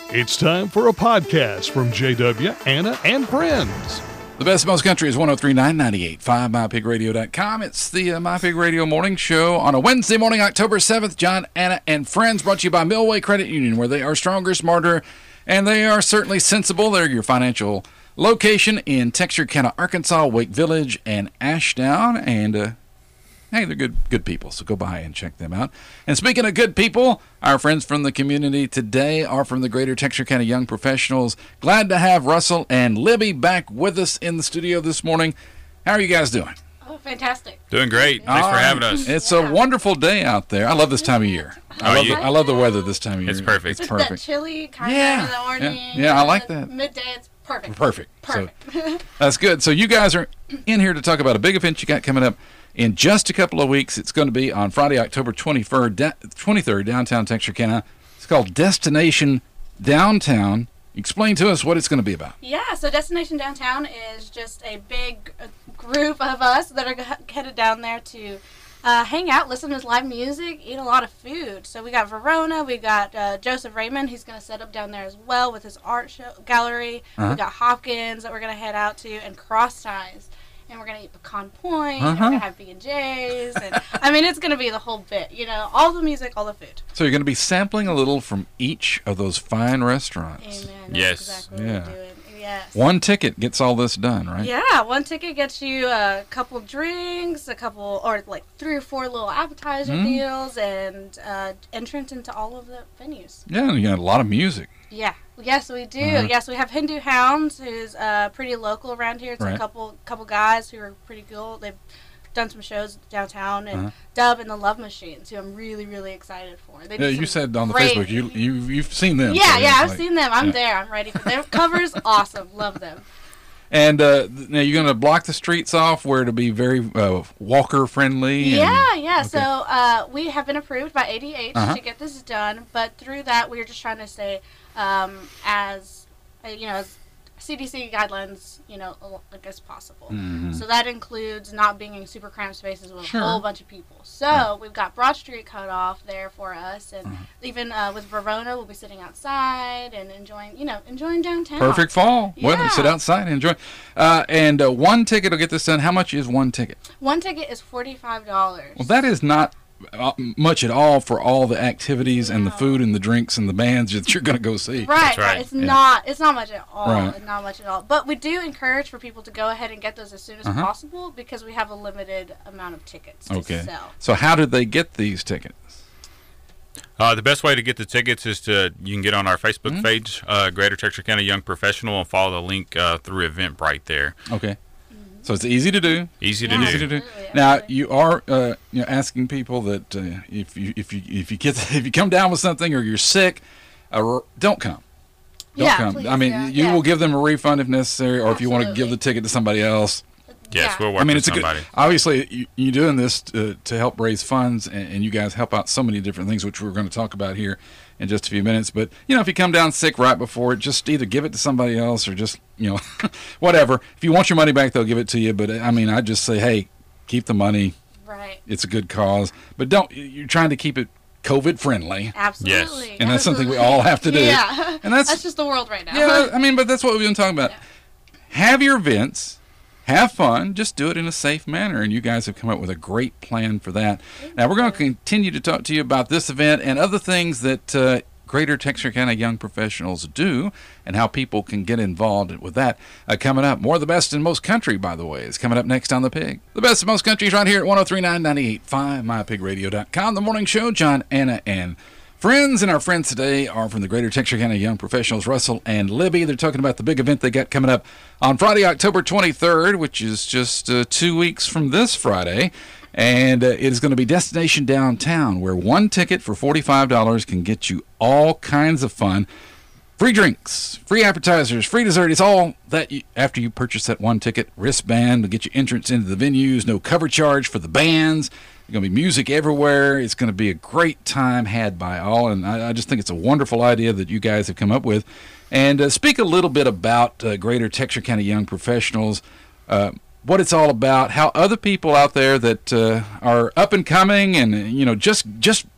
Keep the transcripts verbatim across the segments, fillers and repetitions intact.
It's time for a podcast from J W, Anna, and friends. The best most country is one oh three point nine, ninety-eight point five, my pig radio dot com. It's the uh, My Pig Radio Morning Show on a Wednesday morning, October seventh. John, Anna, and friends, brought to you by Millway Credit Union, where they are stronger, smarter, and they are certainly sensible. They're your financial location in Texarkana, Arkansas, Wake Village, and Ashdown. And, uh, hey, they're good good people, so go by and check them out. And speaking of good people, our friends from the community today are from the Greater Texarkana Young Professionals. Glad to have Russell and Libby back with us in the studio this morning. How are you guys doing? Oh, fantastic. Doing great. Thanks All for right. having us. It's Yeah. a wonderful day out there. I love this time of year. I, Oh, love, you- the, I love the weather this time of year. It's perfect. It's That perfect. chilly kind Yeah. of in the morning. Yeah. Yeah, I like uh, that. Midday, it's perfect. Perfect. Perfect. So that's good. So you guys are in here to talk about a big event you got coming up in just a couple of weeks. It's going to be on Friday, October twenty-third, da- twenty-third, downtown Texarkana. It's called Destination Downtown. Explain to us what it's going to be about. Yeah, so Destination Downtown is just a big uh, group of us that are g- headed down there to uh, hang out, listen to live music, eat a lot of food. So we got Verona, we got uh, Joseph Raymond, he's going to set up down there as well with his art show gallery. Uh-huh. We got Hopkins that we're going to head out to, and Cross Ties. And we're going to eat pecan point, and Uh-huh. we're going to have B and J's. And, I mean, it's going to be the whole bit, you know, all the music, all the food. So you're going to be sampling a little from each of those fine restaurants. Amen. That's Yes. exactly Yeah. what we're doing. Yes. One ticket gets all this done, right? Yeah, one ticket gets you a couple drinks, a couple, or like three or four little appetizer Mm. deals, and uh, entrance into all of the venues. Yeah, you got a lot of music. Yeah, yes, we do. Uh-huh. Yes, we have Hindu Hounds, who's uh, pretty local around here. It's Right. a couple couple guys who are pretty cool. They've done some shows downtown, and Uh-huh. Dub and the Love Machines, who I'm really really excited for. They do Yeah, you some said on the great- Facebook you you you've seen them. Yeah, so yeah, it's I've like- seen them. I'm yeah. there. I'm ready for them. Covers, awesome. Love them. And uh, th- now you're going to block the streets off where to be very uh, walker friendly. Yeah, yeah. okay. So uh, we have been approved by A D H Uh-huh. to get this done, but through that, we are just trying to stay um, as uh, you know, as C D C guidelines, you know, like as possible. Mhm. So that includes not being in super cramped spaces with Sure. a whole bunch of people. So Right. we've got Broad Street cut off there for us, and Uh-huh. even uh, with Verona, we'll be sitting outside and enjoying, you know, enjoying downtown. Perfect fall weather. Yeah. Sit outside and enjoy. Uh, and uh, one ticket will get this done. How much is one ticket? One ticket is forty-five dollars. Well, that is not uh, much at all for all the activities and the No. food and the drinks and the bands that you're going to go see. Right, That's right. right. It's Yeah. not. It's not much at all. Right. Not much at all. But we do encourage for people to go ahead and get those as soon as Uh-huh. possible because we have a limited amount of tickets to Okay. sell. So how did they get these tickets? Uh, the best way to get the tickets is to you can get on our Facebook Mhm. page, uh, Greater Texarkana Young Professional, and follow the link uh, through Eventbrite there. Okay. So it's easy to do. Easy to Yeah. do. Easy to do. Absolutely, Now absolutely. you are, uh, you know, asking people that uh, if you if you if you get if you come down with something or you're sick, uh, don't come. Don't Yeah, come. please, I mean, yeah, you yeah. will give them a refund if necessary, or if you want to give Absolutely. the ticket to somebody else. Yes, Yeah. we'll work I mean, with it's a somebody. good. Obviously, you, you're doing this to, to help raise funds, and, and you guys help out so many different things, which we're going to talk about here in just a few minutes. But you know, if you come down sick right before it, just either give it to somebody else or just you know, whatever. If you want your money back, they'll give it to you. But I mean, I just say, hey, keep the money. Right. It's a good cause, but don't. You're trying to keep it COVID friendly, Absolutely. and that's something we Absolutely. all have to do. Yeah. And that's- that's just the world right now. Yeah, I mean, but that's what we've been talking about. Yeah. Have your events, have fun, just do it in a safe manner, and you guys have come up with a great plan for that. Now, we're going to continue to talk to you about this event and other things that uh, Greater Texarkana Young Professionals do and how people can get involved with that. Uh, coming up, more of the best in most country, by the way, is coming up next on The Pig. The best in most countries right here at one oh three point nine, ninety-eight point five, my pig radio dot com. The morning show, John, Anna, and friends. And our friends today are from the Greater Texarkana Young Professionals, Russell and Libby. They're talking about the big event they got coming up on Friday, October twenty-third, which is just uh, two weeks from this Friday. And uh, it is going to be Destination Downtown, where one ticket for forty-five dollars can get you all kinds of fun. Free drinks, free appetizers, free dessert. It's all that you, after you purchase that one ticket. Wristband will get you entrance into the venues. No cover charge for the bands. There's going to be music everywhere. It's going to be a great time had by all. And I, I just think it's a wonderful idea that you guys have come up with. And uh, speak a little bit about uh, Greater Texarkana Young Professionals. Uh, what it's all about, how other people out there that uh, are up and coming and, you know, just just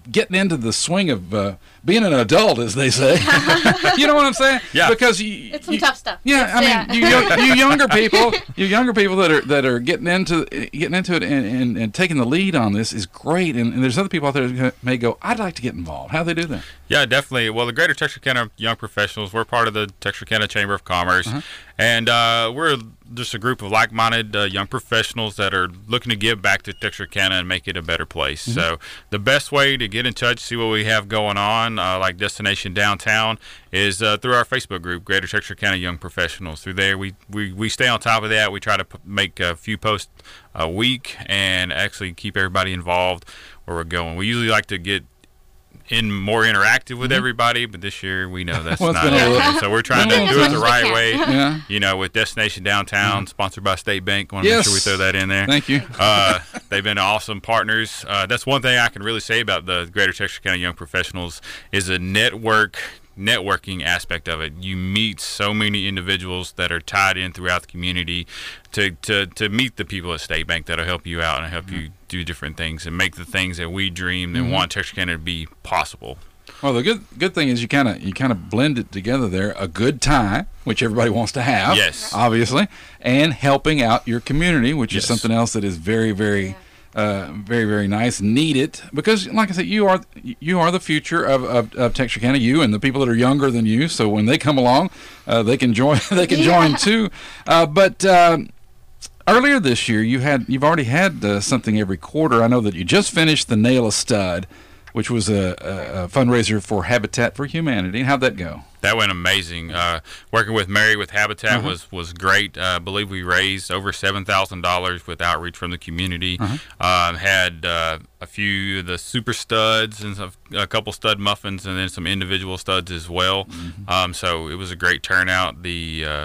getting into the swing of uh, being an adult, as they say. You know what I'm saying? Yeah. Because you, It's some you, tough stuff. Yeah, It's- I yeah. mean, you, yo- you younger people, you younger people that are that are getting into getting into it and, and, and taking the lead on this is great. And, and there's other people out there that may go, I'd like to get involved. How do they do that? Yeah, definitely. Well, the Greater Texarkana Young Professionals, we're part of the Texarkana Chamber of Commerce, Uh-huh. and uh, we're just a group of like-minded uh, young professionals that are looking to give back to Texarkana and make it a better place. Mm-hmm. So the best way to get in touch, see what we have going on, uh, like Destination Downtown, is uh, through our Facebook group, Greater Texarkana Young Professionals. Through there, we, we, we stay on top of that. We try to p- make a few posts a week and actually keep everybody involved where we're going. We usually like to get in more interactive with everybody, but this year we know that's Well, it's not been a little- happening. So we're trying to Doing as do it much the as we right can. way. Yeah. You know, with Destination Downtown, sponsored by State Bank. Want to Yes. make sure we throw that in there. Thank you. Uh, they've been awesome partners. Uh, that's one thing I can really say about the Greater Texarkana Young Professionals is a network networking aspect of it. You meet so many individuals that are tied in throughout the community to, to, to meet the people at State Bank that'll help you out and help you do different things and make the things that we dream and want Texarkana to be possible. Well, the good good thing is you kind of you kind of blend it together there. A good time, which everybody wants to have, Yes. obviously, and helping out your community, which Yes. is something else that is very, very, uh, very, very nice. Needed because, like I said, you are you are the future of, of, of Texarkana. You and the people that are younger than you. So when they come along, uh, they can join. They can Yeah. join too. Uh, but. Um, Earlier this year, you had you've already had uh, something every quarter. I know that you just finished the Nail a Stud, which was a, a, a fundraiser for Habitat for Humanity. How'd that go? That went amazing. Uh, working with Mary with Habitat Uh-huh. was, was great. Uh, I believe we raised over seven thousand dollars with outreach from the community. Uh-huh. Uh, had uh, a few of the super studs and some, a couple stud muffins and then some individual studs as well. Mm-hmm. Um, so it was a great turnout. The uh,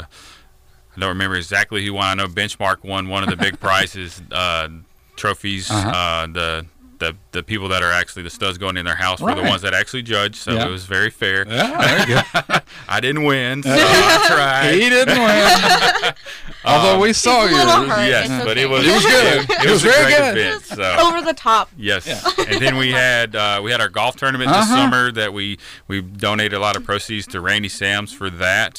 I don't remember exactly who won. I know Benchmark won one of the big prizes, uh, trophies. Uh-huh. Uh, the the the people that are actually the studs going in their house were Right. the ones that actually judged. So Yeah. it was very fair. Yeah, there you go. I didn't win, so I tried. He didn't win. Although we saw It's a yours. little hurt. Yes, It's but okay. it was It was good. It, It was was, a very great good. event. So Over the top. yes, and then we had uh, we had our golf tournament this Uh-huh. summer that we we donated a lot of proceeds to Randy Sams for that.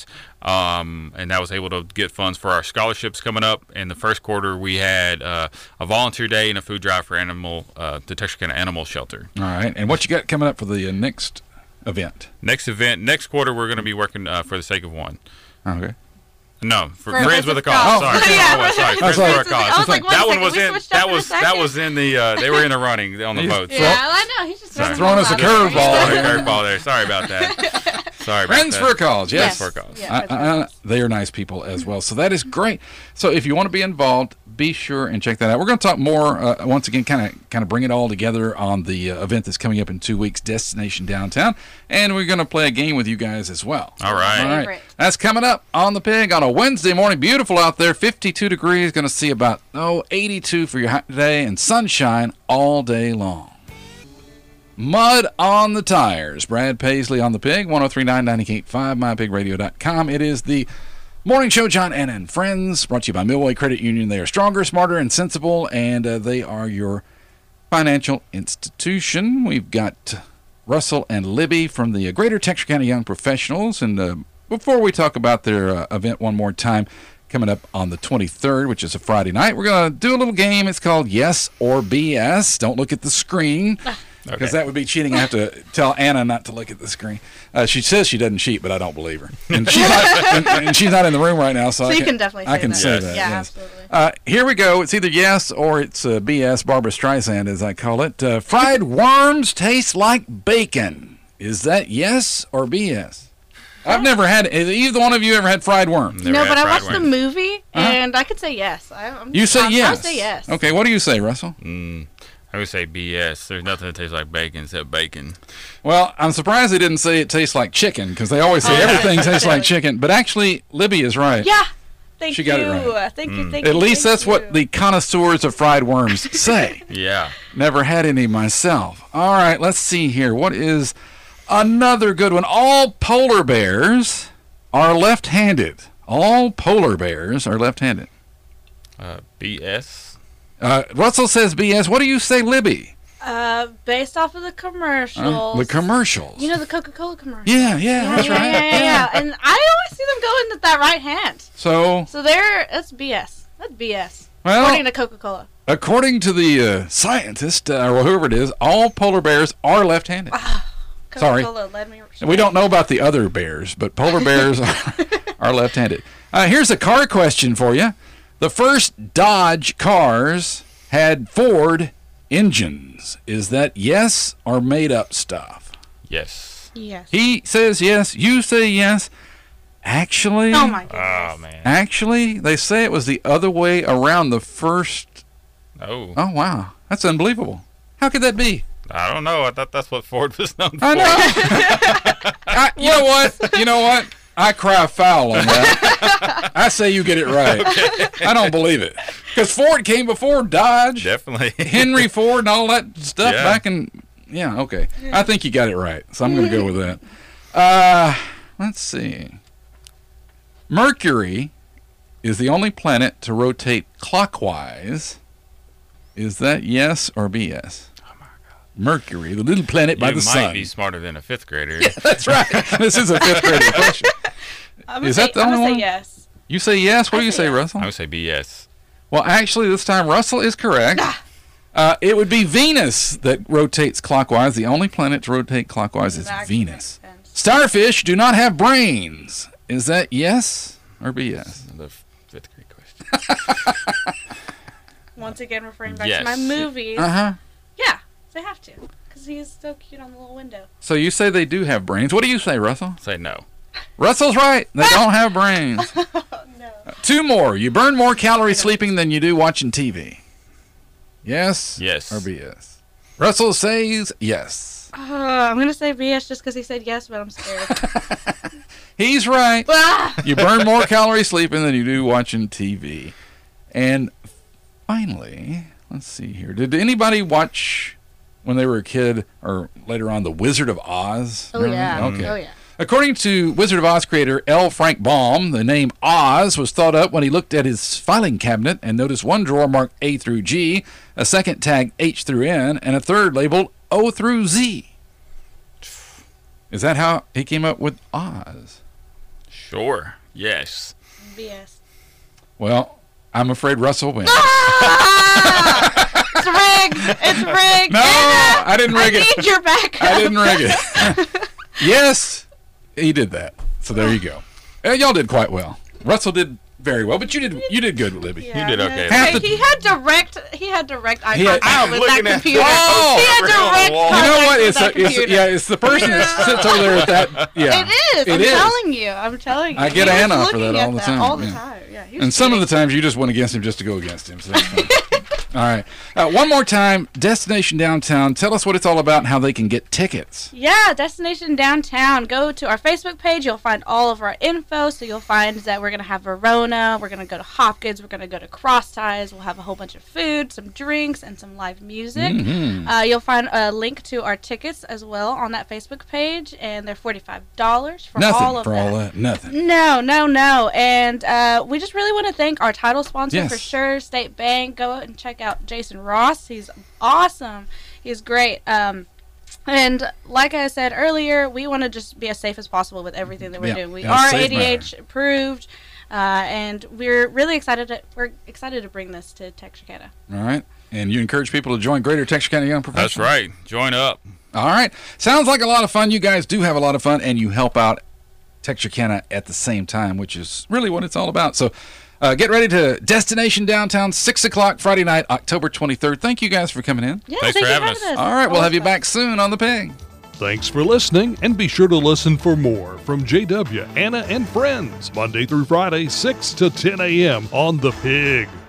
Um, and that was able to get funds for our scholarships coming up. In the first quarter, we had uh, a volunteer day and a food drive for animal uh, the Texarkana Animal Shelter. All right. And what you got coming up for the uh, next event? Next event, next quarter, we're going to be working uh, for the sake of one. Okay. No, for, For Friends the with a cause. Cause. Oh, Sorry, yeah. oh, sorry, Friends sorry. with a Cause. I was like, wait a that one second, was we in. switched up That for a was that second? was in the. Uh, they were in the running on the He's boat. throw- Yeah, I know. He's just Sorry. Throwing us a curve. curveball here. Curveball there. Sorry about that. Sorry about Friends that. for a Cause, yes. Friends for a Cause. Yeah, I- Friends for a I- Cause. they are nice people as well. So that is great. So if you want to be involved, be sure and check that out. We're going to talk more, uh, once again, kind of kind of bring it all together on the uh, event that's coming up in two weeks, Destination Downtown. And we're going to play a game with you guys as well. All right. All right. Favorite. That's coming up on The Pig on a Wednesday morning. Beautiful out there, fifty-two degrees. Going to see about, oh, eighty-two for your hot day and sunshine all day long. Mud on the tires. Brad Paisley on The Pig, one oh three point nine, ninety-eight point five, my pig radio dot com. It is the morning show, John Anna and Friends, brought to you by Millway Credit Union. They are stronger, smarter, and sensible, and uh, they are your financial institution. We've got Russell and Libby from the uh, Greater Texarkana Young Professionals. And uh, before we talk about their uh, event one more time, coming up on the twenty-third, which is a Friday night, we're going to do a little game. It's called Yes or B S. Don't look at the screen, because Okay. that would be cheating. I have to tell Anna not to look at the screen. Uh, she says she doesn't cheat, but I don't believe her. And she's not, and, and she's not in the room right now, so, So I you can, can definitely I say can that. say Yes. that. Yeah, yes. absolutely. Uh, here we go. It's either yes or it's uh, B S, Barbara Streisand, as I call it. Uh, fried worms taste like bacon. Is that yes or B S? I've never had. Has either one of you ever had fried worms? Never no, had but I fried watched the worms. movie, Uh-huh. and I could say yes. I, I'm, You say I, yes. I would say yes. Okay, what do you say, Russell? Mm, I would say B S. There's nothing that tastes like bacon except bacon. Well, I'm surprised they didn't say it tastes like chicken, because they always say Oh, everything tastes like definitely. chicken. But actually, Libby is right. Yeah. Thank She you. got it right. Thank Mm. you. Thank At you. least thank that's what you. the connoisseurs of fried worms say. Yeah. Never had any myself. All right, let's see here. What is another good one? All polar bears are left-handed. All polar bears are left-handed. Uh, B S. Uh, Russell says B S. What do you say, Libby? Uh, Uh, based off of the commercials. Uh, the commercials. You know the Coca-Cola commercials. Yeah, yeah, yeah, that's yeah, right. Yeah, yeah, yeah. And I always see them going with that right hand. So, So they're that's B S. That's B S. well, According to Coca-Cola. according to the uh, scientist, uh, or whoever it is, all polar bears are left-handed. Sorry. Coca-Cola led me. And we don't know about the other bears, but polar bears are, are left-handed. Uh, here's a car question for you. The first Dodge cars had Ford engines. Is that yes or made-up stuff? Yes. Yes. He says yes. You say yes. Actually, Oh my goodness. Oh man. actually, they say it was the other way around. The first. Oh. Oh wow, that's unbelievable. How could that be? I don't know. I thought that's what Ford was known for. I know. I, you know what? You know what? I cry foul on that. I say you get it right. I don't believe it. Because Ford came before Dodge, Definitely. Henry Ford, and all that stuff Yeah. back in. Yeah, okay. I think you got it right. So I'm going to go with that. Uh, let's see. Mercury is the only planet to rotate clockwise. Is that yes or B S? Mercury, the little planet by You the might sun. be smarter than a fifth grader. That's right. This is a fifth grade question. I'm gonna Is say, that the I'm only gonna one? say yes. You say yes. What I do you say say, yes. Russell? I would say B S. Well, actually, this time Russell is correct. Uh, it would be Venus that rotates clockwise. The only planet to rotate clockwise is That actually Venus. makes sense. Starfish do not have brains. Is that yes or B S? The fifth grade question. Once again, referring back Yes. to my movies. Uh huh. Yeah, they have to. Because he's so cute on the little window. So you say they do have brains. What do you say, Russell? Say no. Russell's right. They don't have brains. Oh, no. Two more. You burn more calories sleeping than you do watching T V. Yes? Yes. Or B S? Russell says yes. Uh, I'm going to say B S just because he said yes, but I'm scared. He's right. Ah! You burn more calories sleeping than you do watching T V. And finally, let's see here. Did anybody watch when they were a kid or later on The Wizard of Oz? Oh, Remember? yeah. Okay. Oh, yeah. According to Wizard of Oz creator L. Frank Baum, the name Oz was thought up when he looked at his filing cabinet and noticed one drawer marked A through G, a second tagged H through N, and a third labeled O through Z. Is that how he came up with Oz? Sure. Yes. B S. Well, I'm afraid Russell wins. Ah! It's rigged. It's rigged. No, Anna, I didn't rig I it. need your backup. I didn't rig it. Yes, he did that. So there you go. Uh, y'all did quite well. Russell did very well, but you did you did good, Libby. Yeah, You did no, okay. Half Hey, the- he had direct. He had direct eye He had- contact I'm with looking that at- computer. Oh! he had direct You know contact You know what? with It's, that a, it's computer. yeah, it's the person that sits over there at that. Yeah, It is. It I'm is. telling you. I'm telling you. I get He was Anna for looking that at all the that time, All the yeah. time. Yeah. he was And some of the kidding. times you just went against him just to go against him. So that's fine. All right. Uh, one more time, Destination Downtown. Tell us what it's all about and how they can get tickets. Yeah, Destination Downtown. Go to our Facebook page. You'll find all of our info. So you'll find that we're going to have Verona. We're going to go to Hopkins. We're going to go to Cross Ties. We'll have a whole bunch of food, some drinks, and some live music. Mhm. Uh, you'll find a link to our tickets as well on that Facebook page. And they're forty-five dollars for Nothing all of for that. all that. Nothing. No, no, no. And uh, we just really want to thank our title sponsor Yes. for sure, State Bank. Go out and check out Jason Ross. He's awesome. He's great. Um, and like I said earlier, we want to just be as safe as possible with everything that we're Yeah, doing. We in a are safe A D H approved, uh, and we're really excited. To, we're excited to bring this to Texarkana. All right. And you encourage people to join Greater Texarkana Young Professionals. That's right. Join up. All right. Sounds like a lot of fun. You guys do have a lot of fun, and you help out Texarkana at the same time, which is really what it's all about. So uh, get ready to Destination Downtown, six o'clock Friday night, October twenty-third. Thank you guys for coming in. Yeah, Thanks thank for you having for us. All right. We'll have you Awesome. back soon on The Pig. Thanks for listening, and be sure to listen for more from J W, Anna, and Friends, Monday through Friday, six to ten a.m. on The Pig.